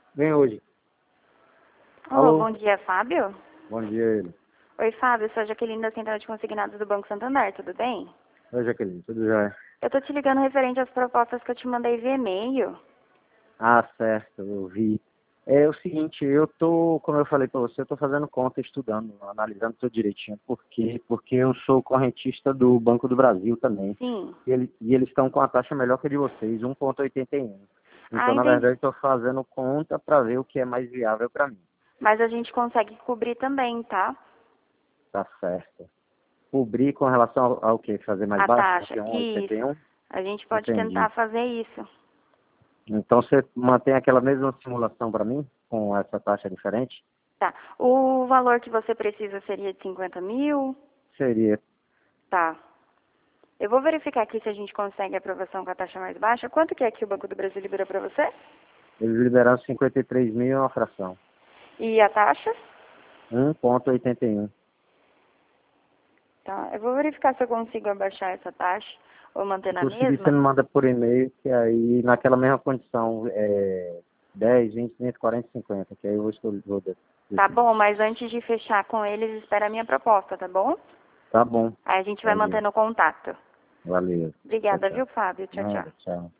Vem hoje. Alô, Alô? bom dia, Fábio? Bom dia, ele. Oi, Fábio, sou a Jaqueline da Central de Consignados do Banco Santander, tudo bem? Oi, Jaqueline, tudo jóia? Eu tô te ligando referente às propostas que eu te mandei via e-mail. Ah, certo, eu vi. É o seguinte, eu tô, como eu falei para você, eu tô fazendo conta, estudando, analisando tudo direitinho. Por quê? Porque eu sou correntista do Banco do Brasil também. Sim. E eles estão com a taxa melhor que a de vocês, 1,81. Ah, Então, na entendi. verdade, estou fazendo conta para ver o que é mais viável para mim. Mas a gente consegue cobrir também, tá? Tá certo. Cobrir com relação ao quê? Fazer mais A baixo do taxa. que Isso. 1,81? A gente pode Entendi. tentar fazer isso. Então você mantém aquela mesma simulação para mim, com essa taxa diferente? Tá. O valor que você precisa seria de 50 mil? Seria. Tá. Eu vou verificar aqui se a gente consegue aprovação com a taxa mais baixa. Quanto que é que o Banco do Brasil liberou para você? Eles liberaram 53 mil em uma fração. E a taxa? 1,81. Tá. Eu vou verificar se eu consigo abaixar essa taxa ou manter Se na conseguir, você mesma. me manda por e-mail, que aí naquela mesma condição, 10, 20, 30, 40, 50, que aí eu vou escolher. Tá bom, mas antes de fechar com eles, espera a minha proposta, tá bom? Tá bom. Aí a gente vai Valeu. mantendo o contato. Valeu. Tchau, Obrigada, tchau. viu, Fábio? Tchau, tchau. Nada, tchau.